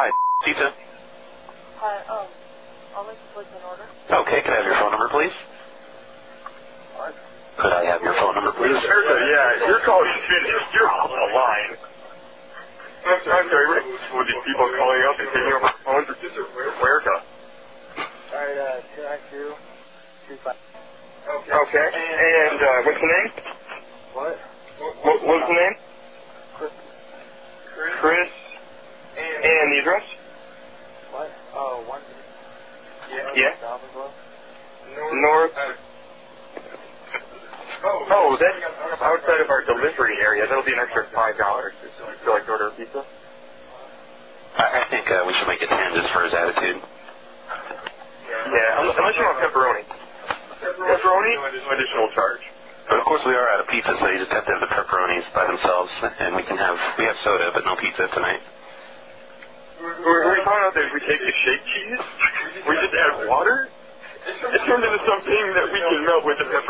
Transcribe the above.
Hi, pizza. Hi, I'll make a place an order. Okay, can I have your phone number, please? What? Could I have your phone number, please? Erica, yeah, your call is finished. You're off the line. I'm sorry, with these people calling up and taking over phones or just Erica? Alright, 292-25. Okay, and what's the name? What? What's the name? Chris. And the address? What? Oh, one. Yeah. North. Oh, that's outside of our delivery area. That'll be an extra $5. Would you like to order a pizza? I think we should make it 10 just for his attitude. Yeah, unless you want pepperoni. Pepperoni, no additional charge. But of course we are out of pizza, so you just have to have the pepperonis by themselves, and we have soda, but no pizza tonight. We found out that if we take the shake cheese, we just add water, it turns into something that we can melt with the pepperoni.